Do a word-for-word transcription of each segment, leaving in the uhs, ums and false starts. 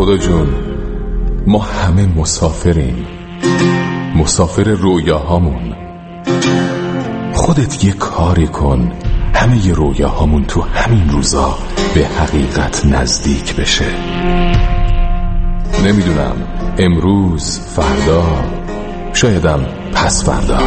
خدا جون، ما همه مسافریم، مسافر رویاهامون. خودت یه کاری کن همه رویاهامون تو همین روزا به حقیقت نزدیک بشه. نمیدونم، امروز، فردا، شایدم پس فردا.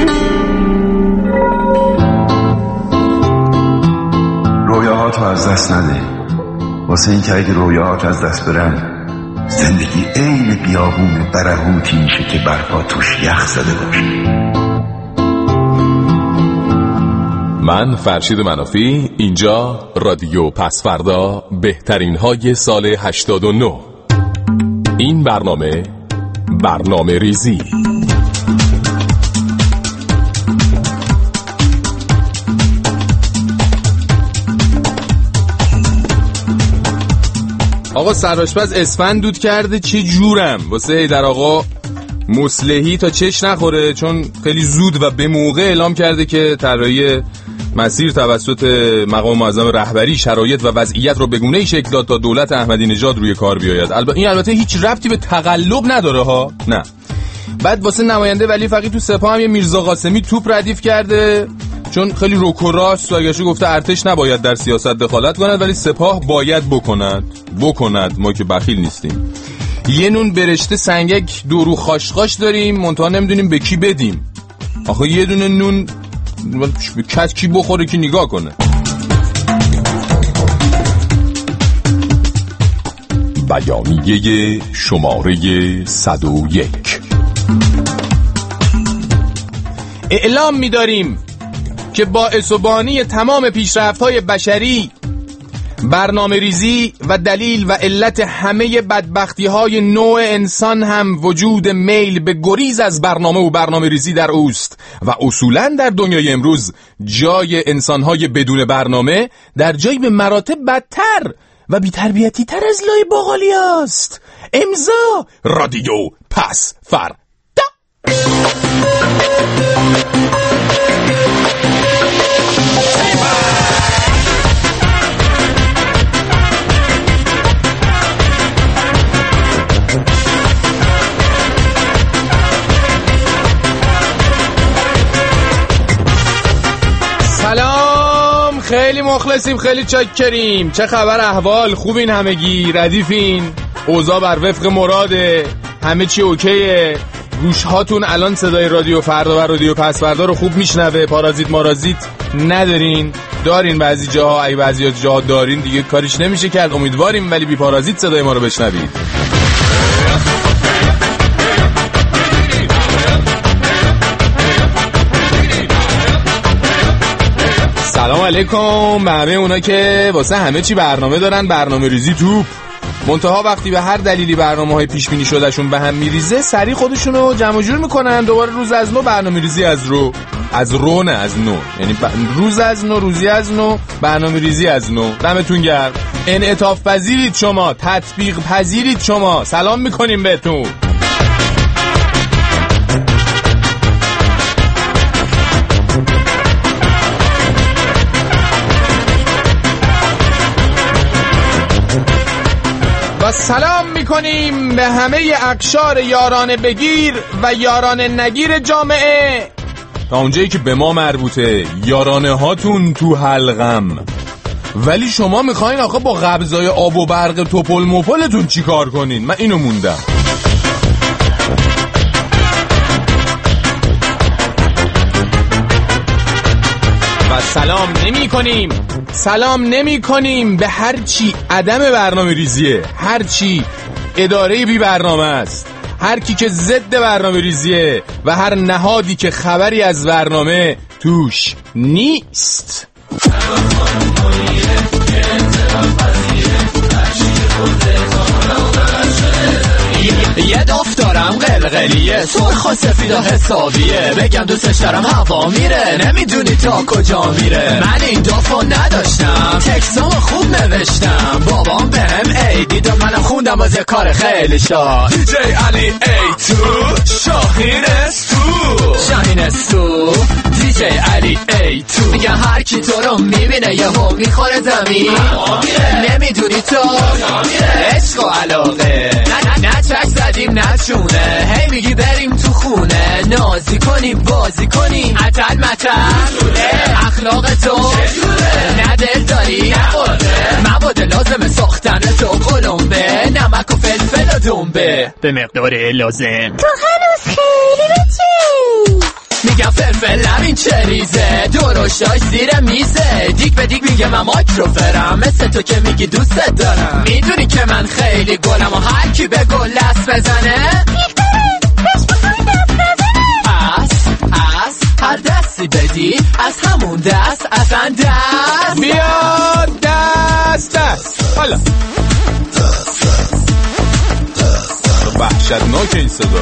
رویاهاتو از دست نده، واسه این که اگه رویاهات از دست برن زندگی عین بیابون برهوتی میشه که برفا توش یخ زده باشه. من فرشید منافی، اینجا رادیو پس فردا، بهترین های سال هشتاد و نه. این برنامه برنامه ریزی. آقا سرآشپز اسفند دود کرده، چه جورم واسه هیدر آقا مصلحی تا چش نخوره، چون خیلی زود و به موقع اعلام کرده که طراحی مسیر توسط مقام معظم رهبری شرایط و وضعیت رو به گونه‌ای شکل داد تا دولت احمدی نژاد روی کار بیاید. البته این البته هیچ ربطی به تقلب نداره ها، نه. بعد واسه نماینده ولی فقیه تو سپاه هم یه میرزا قاسمی توپ ردیف کرده، چون خیلی روک و راست و گفته ارتش نباید در سیاست دخالت کند ولی سپاه باید بکند بکند ما که بخیل نیستیم. یه نون برشته سنگک دورو خاشخاش داریم، منتها نمیدونیم به کی بدیم. آخه یه دونه نون به کس کی بخوره که نگاه کنه. بیانیه شماره صد و یک. اعلام می‌داریم که باعث و بانی تمام پیشرفت‌های بشری، برنامه ریزی و دلیل و علت همه بدبختی‌های نوع انسان هم وجود میل به گریز از برنامه و برنامه ریزی در اوست و اصولاً در دنیای امروز جای انسان‌های بدون برنامه در جای به مراتب بدتر و بی‌تربیتی تر از لای باقالی است. امضا رادیو پس فردا. سلام، خیلی مخلصیم، خیلی چاکریم. چه خبر، احوال خوبین؟ همگی ردیفین؟ اوضاع بر وفق مراده؟ همه چی اوکیه؟ گوش هاتون الان صدای رادیو فردا و رادیو پس فردا رو خوب میشنوه؟ پارازیت مارازیت ندارین؟ دارین بعضی جاها، ای بعضی جاها دارین، دیگه کاریش نمیشه کرد. امیدواریم ولی بی پارازیت صدای ما رو بشنوید. سلام علیکم به همه اونا که واسه همه چی برنامه دارن، برنامه ریزی توپ. منتها وقتی به هر دلیلی برنامه‌های پیش بینی شدهشون به هم میریزه، سریع خودشونو جمع جور میکنن، دوباره روز از نو برنامه ریزی از رو از رو نه از نو، یعنی ب... روز از نو، روزی از نو، برنامه ریزی از نو. دمتون گرم. انعطاف پذیرید شما، تطبیق پذیرید شما. سلام میکنیم بهتون. و سلام میکنیم به همه اقشار یاران بگیر و یاران نگیر جامعه، تا اونجایی که به ما مربوطه. یارانه هاتون تو حلقم، ولی شما میخواین آخه با قبضای آب و برق توپل موپلتون چی کار کنین؟ من اینو موندم. و سلام نمی کنیم سلام نمی کنیم به هر چی عدم برنامه ریزیه، هر چی اداره بی برنامه است، هر کی که ضد برنامه ریزیه و هر نهادی که خبری از برنامه توش نیست. یه دفترم قلقلیه، سرخ و سفید و حسابیه، بگم دوستش دارم هوا میره، نمیدونی تا کجا میره. من این دفعه نداشتم، تکسامو خوب نوشتم، بابام بهم ایدی داد، منم خوندم از یه کار خیلی شاد. دی جی علی ای تو، شاهین استو، شاهین استو، دی جی علی ای تو. میگن هر کی تو رو میبینه یه هم میخوره زمین نمیدونی تو عشق و علاقه نه نه چک زدیم نه چونه هی میگی بریم تو خونه نازی کنیم بازی کنیم عتل متل اخلاق تو نه دل داری نه قرده مواد لازم ساختن تو قلمبه نمک و فلفل و دنبه به مقدار لازم تو هنوز خیلی بچی میگم فلفل همین چریزه درشتاش زیر میزه دیک به دیک میگه من مایکروفرم مثل تو که میگی دوست دارم میدونی که من خیلی گلم و هر کی به گل دست بزنه از از هر دستی بدی از همون دست اصلا دست بیاد دست دست حالا وحشتناک این صدا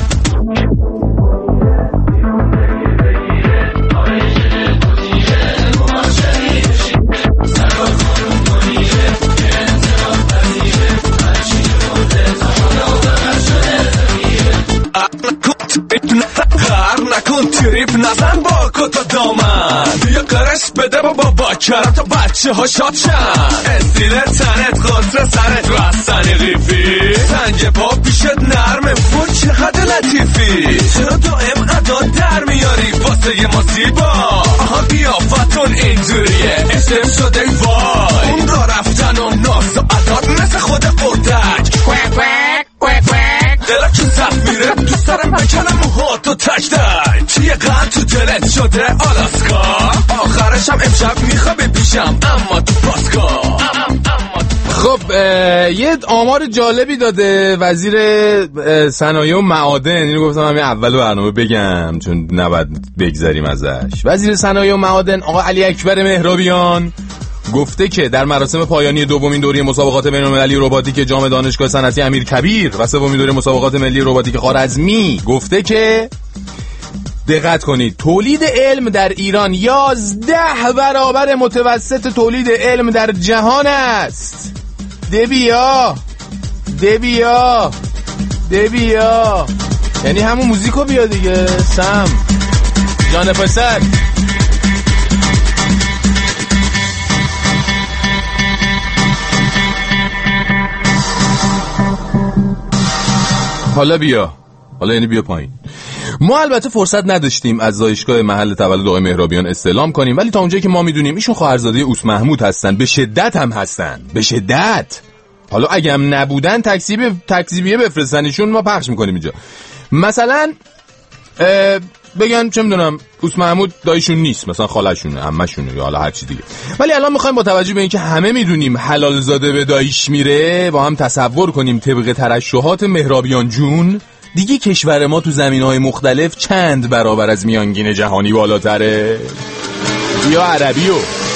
غر نکن تریپ نزن با کتا دامن بیا قرش بده با با کرم تا بچه ها شاد شن استیل تنت قطر سرت رستنی قیفی سنگ پا پیشت نرمه و چقدر لطیفی چرا دائم ادا در میاری واسه ما زیبا آها قیافتون اینجوریه اسم شده وای اون را رفتن و ناز و عداد مثل خود قردک دلم که زفت میره دوست دارم بکنم موهاتو تک در چیه قند تو دلت شده آلاسکا آخرشم امشب میخوابه پیشم اما تو پاسکا. خب یه آمار جالبی داده وزیر صنایع و معادن، اینو گفتم همین اول برنامه بگم چون نباید بگذریم ازش. وزیر صنایع و معادن آقا علی اکبر مهرابیان گفته که در مراسم پایانی دومین دوره مسابقات بین‌المللی رباتیک جام دانشگاه صنعتی امیرکبیر و سومین دوره مسابقات ملی رباتیک خوارزمی گفته که دقت کنید تولید علم در ایران یازده برابر متوسط تولید علم در جهان است. دبیا دبیا دبیا یعنی همون موزیکو بیا دیگه سم جان پسر. حالا بیا حالا یعنی بیا پایین. ما البته فرصت نداشتیم از زایشگاه محل تولد آقای مهرابیان استعلام کنیم، ولی تا اونجایی که ما میدونیم ایشون خواهرزاده اوس محمود هستن، به شدت هم هستن، به شدت. حالا اگه هم نبودن تکذیب تکذیبیه بفرستن ایشون، ما پخش میکنیم اینجا. مثلا بگن چه میدونم اوس محمود دایشون نیست، مثلا خاله‌شونه، عمه‌شونه یا حالا هر چی دیگه. ولی الان میخوایم با توجه به اینکه همه میدونیم حلال زاده به دایش میره، با هم تصور کنیم طبق ترشحات مهرابیان جون دیگه کشور ما تو زمینهای مختلف چند برابر از میانگین جهانی بالاتره یا عربیو.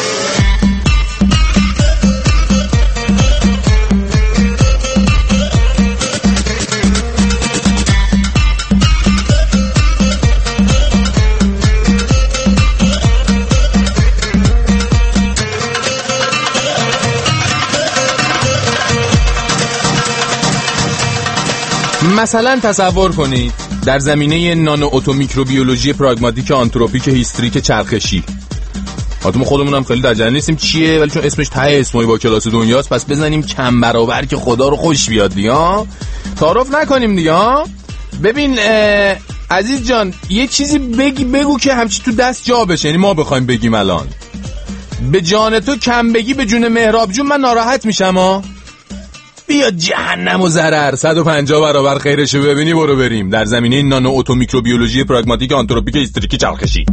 مثلا تصور کنید در زمینه نانو اتومیکروبیولوژی پراگماتیک آنتروپیک هیستریک چرخشی، ما خودمون هم خیلی در جریان نیستیم چیه، ولی چون اسمش ته اسمای با کلاس دنیاست پس بزنیم کم برابر که خدا رو خوش بیاد دیگه، تعارف نکنیم دیگه. ببین عزیز جان یه چیزی بگی بگو که همچی تو دست جا بشه، یعنی ما بخوایم بگیم الان به جان تو کم بگی به جون مهراب جون من ناراحت میشم ها. بیا جهنم و ضرر صد و پنجاه برابر خیرشو ببینی برو بریم در زمینه نانو اتومیکروبیولوژی پراگماتیک آنتروپیک هیستریک چرخشی.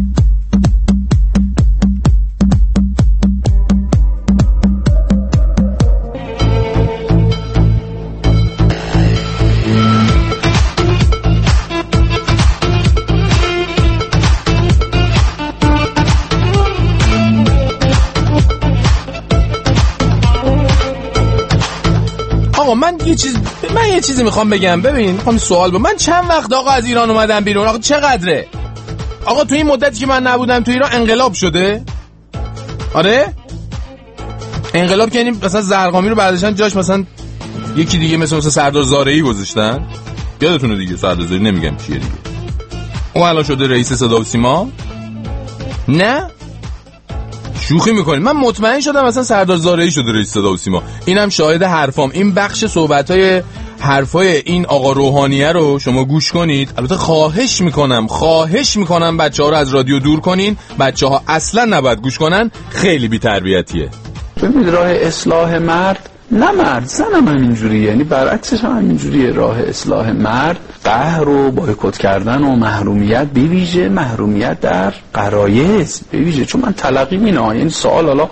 من یه چیز من یه چیزی میخوام بگم. ببین میخوام سوال بگم، من چند وقت آقا از ایران اومدم بیرون، آقا چقدره آقا تو این مدتی که من نبودم تو ایران انقلاب شده؟ آره انقلاب که یعنی مثلا زرقامی رو برداشتن جاش مثلا یکی دیگه مثلا مثلا سردار زارعی گذاشتن، یادتونه دیگه سردار زارعی نمیگم چیه دیگه، اون الان شده رئیس صدا و سیما. نه شوخی میکنید. من مطمئن شدم مثلا سردار زارعی شده رئیس صدا و سیما. اینم شاهد حرفام. این بخش صحبت‌های حرفای این آقا روحانیه رو شما گوش کنید. البته خواهش میکنم خواهش میکنم بچه‌ها رو از رادیو دور کنین. بچه‌ها اصلا نباید گوش کنن، خیلی بی‌تربیتیه. ببینید راه اصلاح مرد نه مرد زن هم همینجوریه، یعنی برعکسش هم همینجوریه. راه اصلاح مرد قهر و بایکوت کردن و محرومیت، بویژه محرومیت در غرایز بویژه. چون من تلقی اینه، یعنی سوال حالا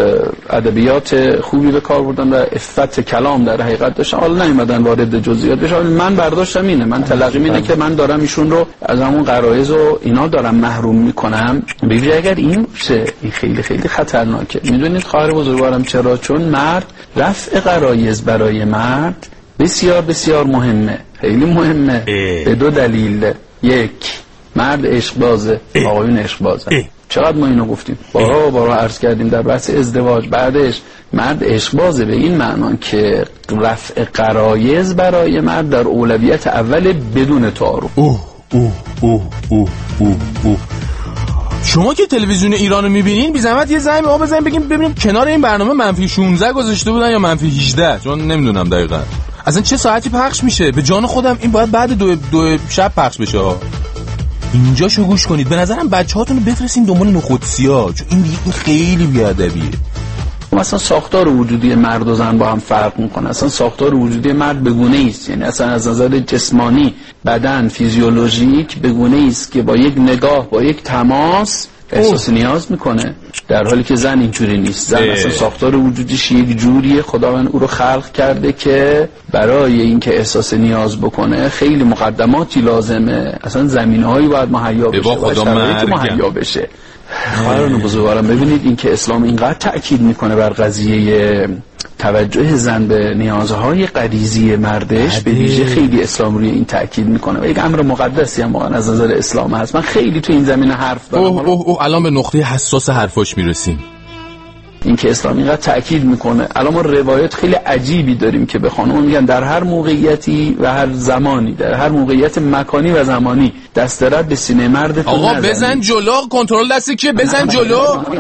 ادبیات خوبی به کار بردن و عفت کلام در حقیقت داشتن، حالا نمیدن وارد جزئیات بشن. من برداشتم اینه، من تلقی اینه که من دارم ایشون رو از همون غرایز و اینا دارم محروم میکنم. بویژه اگر این باشه، این خیلی خیلی خطرناکه. میدونید خواهر بزرگوارم چرا؟ چون مرد رفع غرایز برای مرد بسیار بسیار مهمه، خیلی مهمه. اه. به دو دلیل. یک، مرد عشق بازه، آقایون عشق بازه. چقدر ما اینو گفتیم، بارها بارها عرض کردیم در بحث ازدواج. بعدش مرد عشق بازه به این معنا که رفع غرایز برای مرد در اولویت اول بدون تعارف. اوه اوه اوه اوه اوه اوه. شما که تلویزیون ایرانو میبینین بی زحمت یه زنگ به ما بزنین بگیم ببینیم کنار این برنامه منفی شانزده گذاشته بودن یا منفی هجده، چون نمیدونم دقیقاً اصلا چه ساعتی پخش میشه. به جان خودم این باید بعد دو, دو شب پخش بشه. اینجا شو گوش کنید. به نظرم بچه‌هاتون رو بفرستین دنبال نخودسیا، چون این دیگه خیلی بیادبیه. مثلا ساختار وجودی مرد و زن با هم فرق میکنه. اصلا ساختار وجودی مرد بگونه است، یعنی اصلا از نظر جسمانی بدن فیزیولوژیک بگونه است که با یک نگاه با یک تماس احساس نیاز میکنه، در حالی که زن اینجوری نیست. زن اصلا ساختار وجودیش یک جوریه، خداوند او رو خلق کرده که برای اینکه احساس نیاز بکنه خیلی مقدماتی لازمه، اصلا زمینه‌هایی باید مهیا بشه و شرایط مهیا بشه. خواهران بزرگوارم ببینید این که اسلام اینقدر تأکید میکنه بر قضیه توجه زن به نیازهای غریزی مردش، به ویژه خیلی اسلام روی این تأکید میکنه و یک امر مقدسی هم واقعا از نظر اسلام هست. من خیلی تو این زمینه حرف دارم. اوه اوه اوه الان به نقطه حساس حرفاش میرسیم. این که اسلام اینقدر تأکید میکنه. الان ما روایت خیلی عجیبی داریم که به خانم میگن در هر موقعیتی و هر زمانی، در هر موقعیت مکانی و زمانی دست رد به سینه مردتون آقا نزنید. بزن جلو، کنترل دستی که بزن جلو.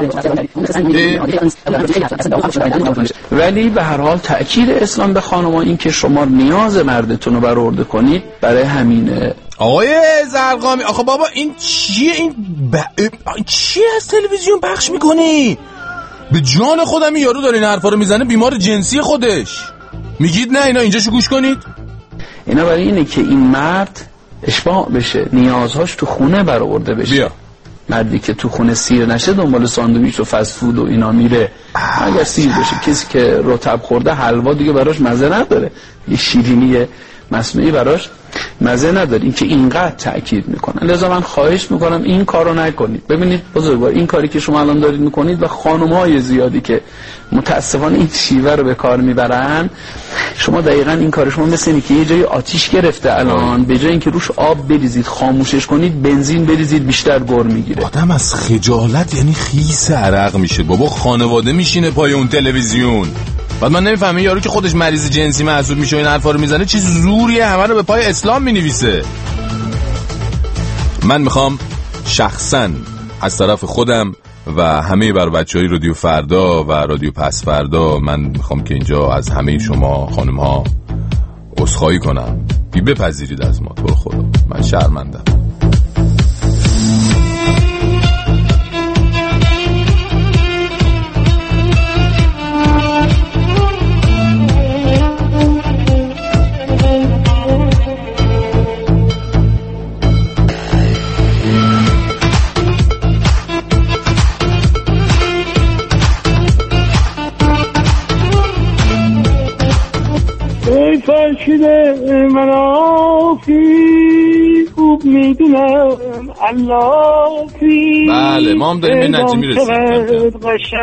ولی به هر حال تأکید اسلام به خانم‌ها این که شما نیاز مردتون رو برآورده کنید، برای همینه. آقای زرقامی آخه بابا این چیه؟ این ب... چیه از تلویزیون پخش میکنی؟ به جان خودم این یارو داره این حرفا رو میزنه، بیمار جنسی خودش. میگید نه اینا اینجاشو گوش کنید. اینا برای اینه که این مرد اشباع بشه، نیازهاش تو خونه برآورده بشه. بیا. مردی که تو خونه سیر نشه دنبال ساندویچ و فست فود و اینا میره. اگر سیر بشه، کسی که رطب خورده حلوا دیگه براش مزه نداره، یه شیرینی مصنوعی براش مزه نداره. این که اینقدر تأکید میکنن، لذا من خواهش میکنم این کارو نکنید. ببینید بزرگوار، این کاری که شما الان دارید میکنید و خانم‌های زیادی که متاسفانه این شیوه رو به کار میبرن، شما دقیقاً این کار شما مثل اینه که یه جای آتیش گرفته الان، به جای اینکه روش آب بریزید خاموشش کنید، بنزین بریزید بیشتر گر میگیره. آدم از خجالت یعنی خیس عرق میشه. بابا خانواده میشینه پای اون تلویزیون. بعد من نمیفهمم یارو که خودش مریض جنسی محسوب میشه این حرفا رو میزنه چه زوریه همه رو به پای اسلام مینویسه. من میخوام شخصا از طرف خودم و همه بر بچهای رادیو فردا و رادیو پس فردا، من میخوام که اینجا از همه شما خانم ها عذرخواهی کنم. بی بپذیرید از ما، تو رو خدا من شرمندم. فرشیده من آفی خوب میدونم اللافی. بله ما هم داریم به نجمی رسید.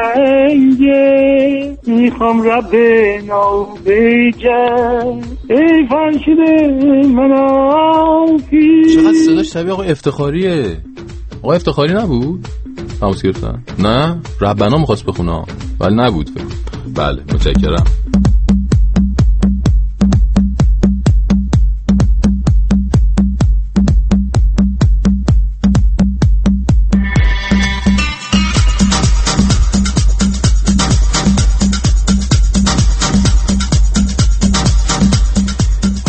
قشنگه میخوام رب نو بیجن. ای فرشیده من آفی. چقدر صداش طبیعی آقای افتخاریه. آقای افتخاری نبود؟ تماس گرفتن؟ نه؟ ربنا میخواست بخونه ولی نبود. بله متشکرم.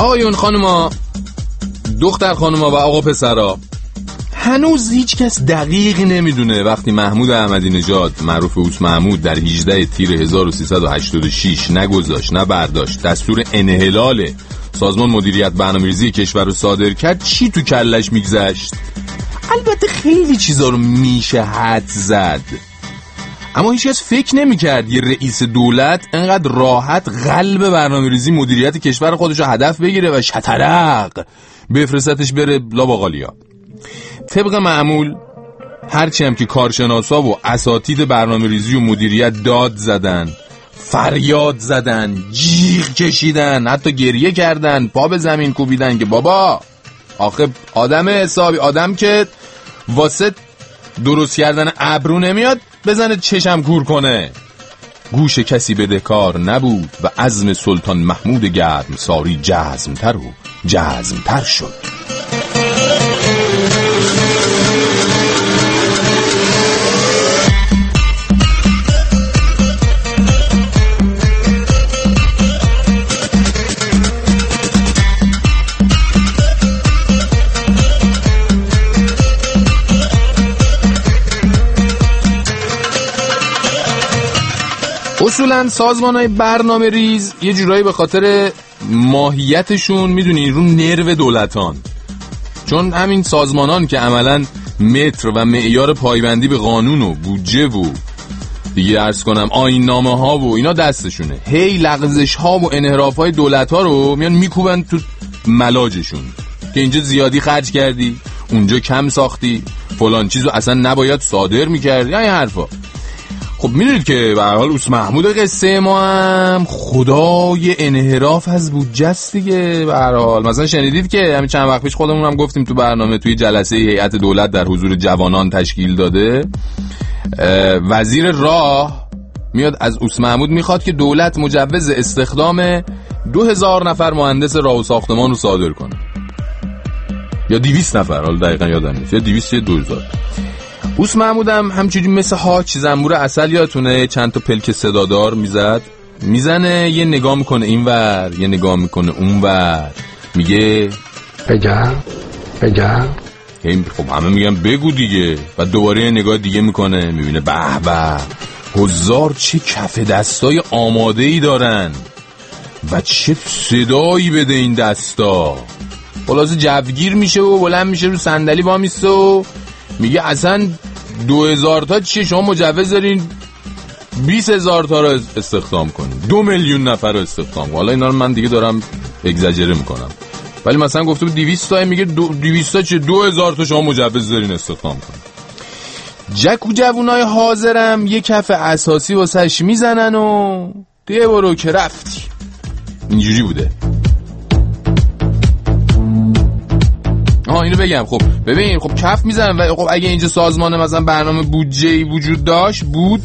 آقایون خانوما، دختر خانوما و آقا پسرا، هنوز هیچ کس دقیق نمیدونه وقتی محمود احمدی نژاد معروف اوس محمود در هجدهم تیر هزار و سیصد و هشتاد و شش نگذاشت نه برداشت دستور انحلال سازمان مدیریت برنامه‌ریزی کشور رو صادر کرد چی تو کلش میگذشت. البته خیلی چیزا رو میشه حد زد، اما هیچ کس فکر نمی‌کرد یه رئیس دولت انقدر راحت قلب برنامه‌ریزی مدیریت کشور خودش رو هدف بگیره و شطرق بفرستش بره لاباقالیا. طبق معمول هرچی هم که کارشناسا و اساتید برنامه‌ریزی و مدیریت داد زدن، فریاد زدن، جیغ کشیدن، حتی گریه کردن، پا به زمین کوبیدن که بابا آخه آدم حسابی، آدم که واسه درست کردن ابرو نمیاد بزنه چشم کور کنه. گوش کسی بدهکار نبود و عزم سلطان محمود گرمساری جزم‌تر و جزم‌تر شد. اصولا سازمان های برنامه ریز یه جورایی به خاطر ماهیتشون میدونی رو نرو دولتان، چون همین سازمانان که عملاً متر و معیار پایبندی به قانون و بودجه و دیگه عرض کنم آیین نامه ها و اینا دستشونه، هی لغزش ها و انحراف های دولت ها رو میان میکوبن تو ملاجشون که اینجا زیادی خرج کردی، اونجا کم ساختی، فلان چیزو اصلا نباید صادر میکردی، یا این حرفا. خب میدونید که به هر حال اوس محمود قصه ما هم خدای انحراف از بودجه است دیگه. به هر حال مثلا شنیدید که همین چند وقت پیش خودمون هم گفتیم تو برنامه، توی جلسه هیئت دولت در حضور جوانان تشکیل داده، وزیر راه میاد از اوس محمود میخواد که دولت مجوز استخدام دو هزار نفر مهندس راه و ساختمان رو صادر کنه، یا دویست نفر، حالا دقیقا یادم نیست، یا دویست یا دو هزار. اوس محمود هم همچنین مثل هاچ زنبور عسل یادتونه چند تا پلک صدادار میزد، میزنه یه نگاه میکنه اینور یه نگاه میکنه اونور، میگه بگم بگم خب همه میگن بگو دیگه، و دوباره یه نگاه دیگه میکنه، میبینه به به هزار چه کف دستای آماده‌ای دارن و چه صدایی بده این دستا. خلاصه جوگیر میشه و بلند میشه رو صندلی وامیسته و میگه اصلا دو هزار تا چیه، شما مجوز دارین بیست هزار تا رو استخدام کنین، دو میلیون نفر رو استخدام کنین. حالا اینا رو من دیگه دارم اگزاجره میکنم، ولی مثلا گفته بود دویست تا، میگه دویست تا چیه، دو هزار تا شما مجوز دارین استخدام کنین. جک و جوونای حاضرم یه کف اساسی واسش میزنن و دیگه برو که رفتی. اینجوری بوده. آها اینو بگم، خب ببین خب کف میزنن و خب اگه اینجا سازمان مثلا برنامه بودجه‌ای وجود داشت بود،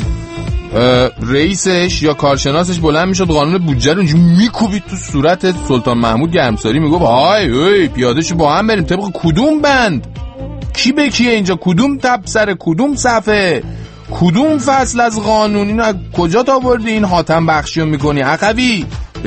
رئیسش یا کارشناسش بلند میشد قانون بودجه رو اینجوری میکوبید تو صورت سلطان محمود گرمساری، میگفت های هی پیادهشو با هم بریم طبق کدوم بند، کی به کیه اینجا، کدوم تبصره، کدوم صفحه، کدوم فصل از قانون، اینو از کجا تا بردی این حاتم بخشیو میکنی عقبی.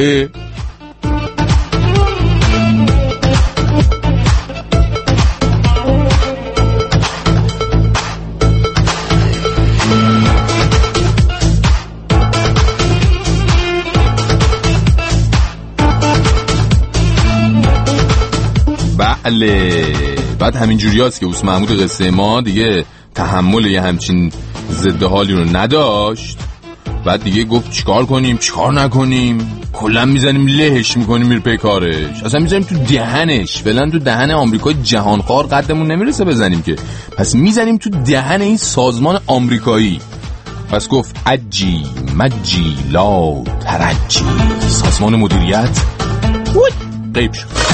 بله بعد همین جوری هست که اوس محمود قصه ما دیگه تحمل یه همچین ضد حالی رو نداشت. بعد دیگه گفت چیکار کنیم چیکار نکنیم، کلا میزنیم لهش میکنیم میره پی کارش، اصلا میزنیم تو دهنش. فعلا تو دهن آمریکای جهانخوار قدمون نمیرسه بزنیم که، پس میزنیم تو دهن این سازمان آمریکایی. پس گفت اجی مجی لا ترجی، سازمان مدیریت غیب شد.